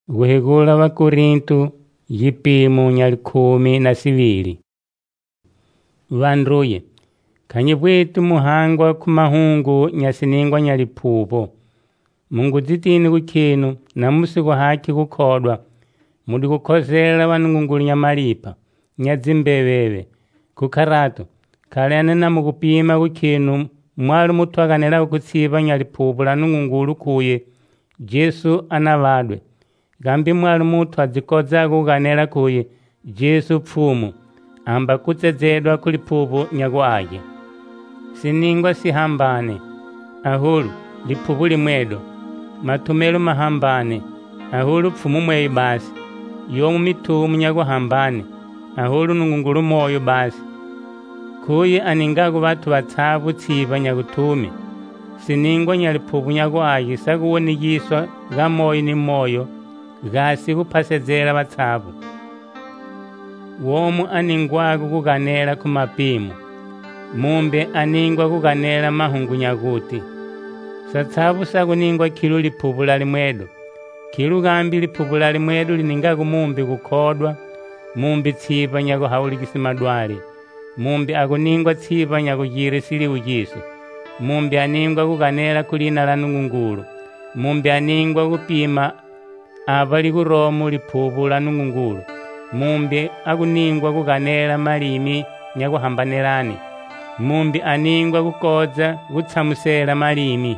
Guhigula wa Korinto yipimo nyali 12. Vanduye kanye bwetu muhangwa kumahungu nyasiningwa nyali pupo. Mungu zitini kukinu na musiku haki kukodwa. Mudi kukozela wanungungulu nyamalipa nyazimbebebe kukarato kalene na mukupima kukinu mwalu mutwaganela kutsiba nyali pupo la nungungulu kuye Jesu anavadwe. Gambi mwalu mutu azikoza kuganela kuye Jesu pfumu amba kutsezedwa kuli pupu nyagwaje. Siningwa sihambane ahulu lipupu limwedo matumelo mahambane ahulu pfumu mweyo basi yomu mitumu nyagwahambane ahulu nungungulu moyo basi kuye aningagu batu batsabu tsiba nyagutume siningwa nyalipupu nyagwaje sakuwonigiswa ga moyo ni moyo gasi kupasezela batsabu womu aningwagu kuganela kumapimo mumbe aningwa kuganela mahungu nyaguti satsabu sakuningwa kilu lipupu lalimwedo kilu gambi lipupu lalimwedo liningagu mumbi kukodwa mumbi tsiba nyaguhaulikisi madwali mumbi akuningwa tsiba nyagujire siliu jisu mumbi aningwa kuganela kulina la nungungulu mumbi aningwa kupima abali kuromu lipupu la nungungulu mumbi akuningwa kuganela malimi nyaguhambanelani mumbi aningwa kukoza kutsamusela malimi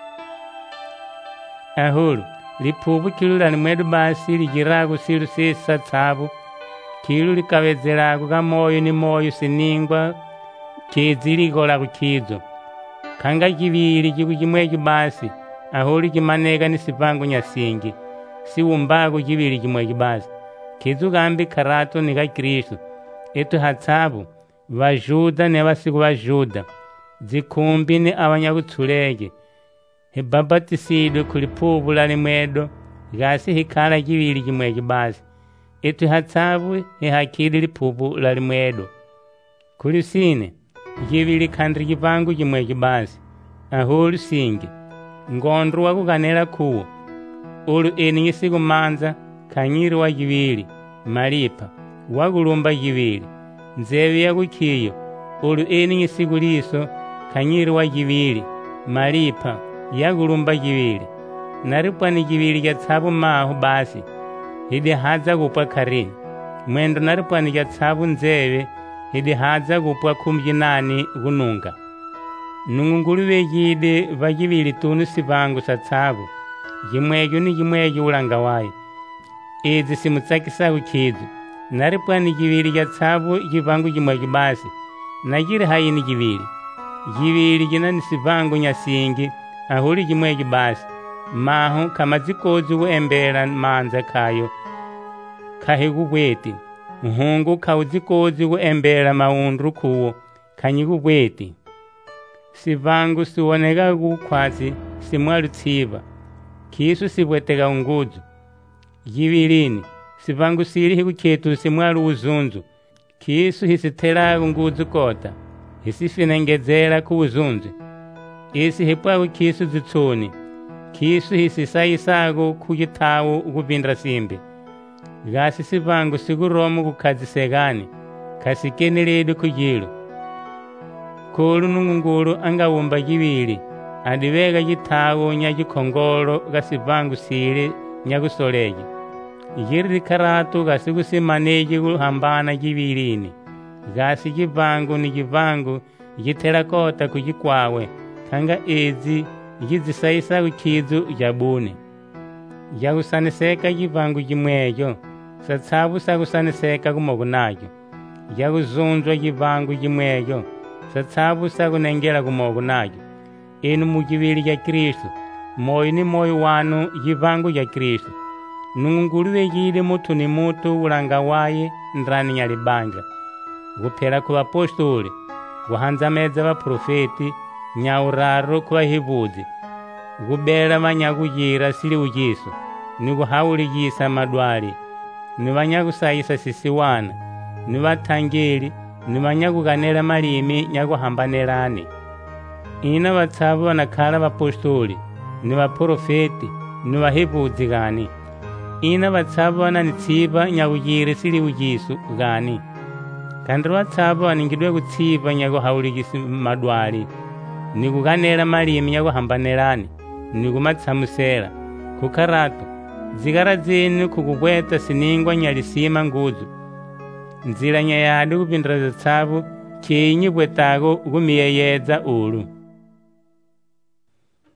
ahulu lipupu kilu lalimwedu basi lijiragu silu sisa tsabu kilu likawezelagu kamoyo ni moyo siningwa kiziligola kukizo kanga kivili kikujimweju basi ahulu kimaneka ni sipangu nyasingi siwumbagu kivili kimweju basi kizu gambi karato ni ka Kristo etu hatsabu vajuda ne basiku vajuda zikumbi ni abanyagutsulege hebabatisidwe kuli pupu lalimwedo gasi hikala kivili kimweju basi etu hatsabu hehakili lipupu lalimwedo kuli sine kivili kandri kipangu kimweju basi ahulu singi ngondru wakuganela kuwo ulu eni ngisiku manza kanyiri wa kivili malipa wagulumba kivili nzeve yakukiyo ulu eni ngisiku liso kanyiri wa kivili malipa yagulumba kivili naripwani kivili kya tsabu mahu basi hidi haza kupwa karini mwendo naripwani kya tsabu nzeve hidi haza kupwa kumjinani kununga nungungulu vejide vakivili tunu sivangu sa tsabu jimweju ni jimweju ulanga wayo izi simutsakisa kukizu naripwani kivili kya tsabu jivangu jimweju basi najiri hayini kivili jina ni sivangu nyasingi ahuli jimweju basi mahu kama zikozi kuembela manza kayo kahigubweti nhungu kauzikozi kuembela maundru kuwo kanyigubweti sivangu siwoneka kukwasi simwalu tsiba kisu sibweteka unguzu jivilini sivangu sili hikuketu simwalu uzunzu kisu hisitela unguzu kota hisifinengezela ku uzunzu isi hipwaku kisu zitsuni kisu hisisayisaku kujitawu ukupindra simbi gasi sivangu sikuromu kukazisekani kasikeneledu kujilu kulu nungungulu angawumba kivili adiveka jitawu nyajikongolo gasivangu sili nyakusoleji jiri likaratu gasi kusimaneji kuhambana jivilini gasi jivangu ni jivangu jitela kota kujikwawe kanga ezi jizisayisa kukizu jabune jakusaniseka jivangu jimwejo satsabu sakusaniseka kumoku najo jakuzunzwa jivangu jimwejo satsabu sakunengela kumoku najo inu mujivili ja Kristo moyo ni moyo wanu jivangu ja Kristo nungungulu vejile mutu ni mutu ulanga waye ndrani nyalibanja kupela ku apostoli kuhanzameza baprofeti nyauraro ku bahibuzi kubela banyakujira sili ujisu ni kuhauligisa madwali ni banyakusayisa sisiwana ni batangeli ni banyakuganela malimi nyakuhambanelane ina batsabu banakala bapostoli ni baprofeti ni bahibuzi gani ina vatsavona ni tsiva nyakujiri sili ujisu gani. Kandi lwatsavo ningidwe kutsiva nyakuhaulikisi madwali, nikukanela malimi nyakuhambanelani, nikumatsamusela. Kukarato, zikara zinu kukubweta siningwa nyalisima nguzu. Nzila nyayadi kupindira zatsavu, chinyi bwetako kumiyeyeza ulu.